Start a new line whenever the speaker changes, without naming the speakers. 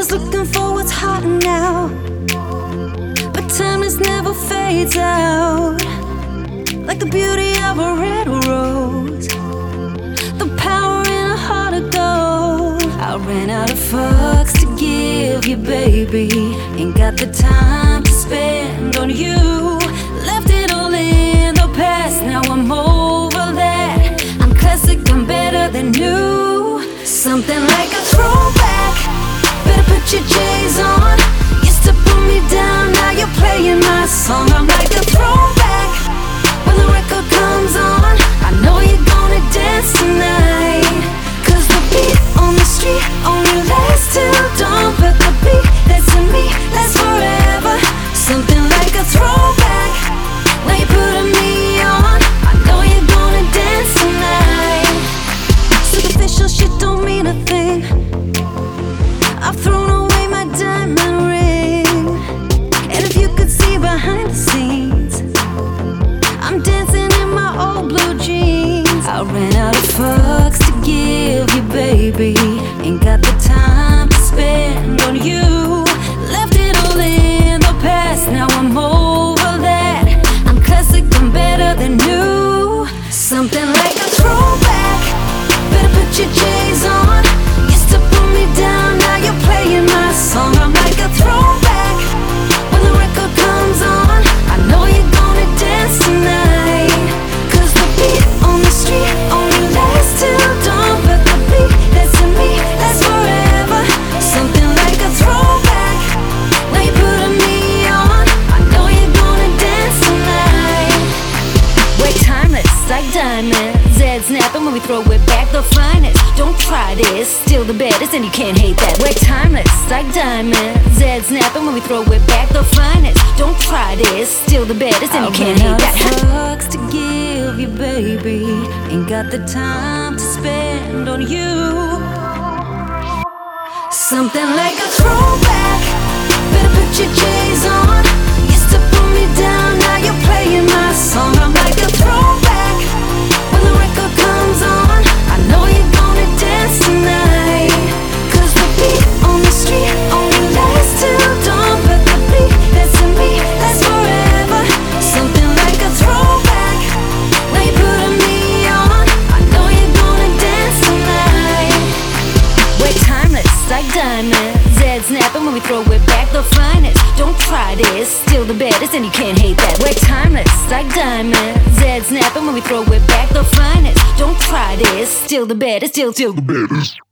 was looking for what's hot now, but timeless never fades out. Like the beauty of a red rose, the power in a heart of gold. I ran out of fucks to give you, baby. Ain't got the time to spend on you. Left it all in the past, now I'm over that. I'm classic, I'm better than new. Something like a throwback. Better put your J's on. Used to put me down, now you're playing my song. I'm like a throwback. When the record comes on, I know you're gonna dance tonight. Cause the beat on the street only lasts till dawn. But the beat that's in me lasts forever. Something like a throwback. Now you're putting me on, I know you're gonna dance tonight. Superficial shit don't mean a thing. I've thrown away my diamond ring. And if you could see behind the scenes, I'm dancing in my old blue jeans. I ran out of fucks to give you, baby. Ain't got the time to spend on you. Left it all in the past, now I'm over that. I'm classic, I'm better than new. Something like a throwback. Better put your J's on. Used to put me down, now you're playing my song. I'm like a throwback. When the record comes on, I know you're gonna dance tonight. Cause the beat on the street only lasts till dawn. But the beat that's in me lasts forever. Something like a throwback. Now you're putting me on, I know you're gonna dance tonight. We're timeless like diamonds. Zed snapping when we throw it back, the finest. Don't try this, still the baddest, and you can't hate that. We're timeless like diamonds. Zed snapping when we throw it back, the finest. Don't try this, still the baddest, and you can't hate that. Fucks to give you, baby. Ain't got the time to spend on you. Something like a throwback. Better put your J's on. Used to put me down, now you're playing my song. I'm like a throwback. When the record comes on, I know you're gonna dance tonight. Cause the beat on the street only lasts till dawn. But the beat that's in me lasts forever. Something like a throwback. Now you're putting me on, I know you're gonna dance tonight. We're timeless like diamonds. Zed snapping when we throw it back, the finest. Don't try this, still the baddest, and you can't hate that. We're timeless like diamonds. Zed snapping when we throw it back, the finest. Don't try this, still the baddest, still the baddest.